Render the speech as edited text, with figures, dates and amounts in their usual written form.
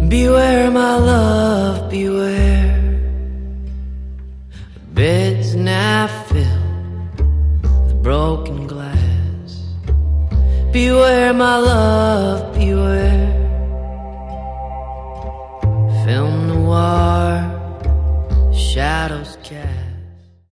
Beware, my love, beware. The bed's now filled with broken glass. Beware, my love,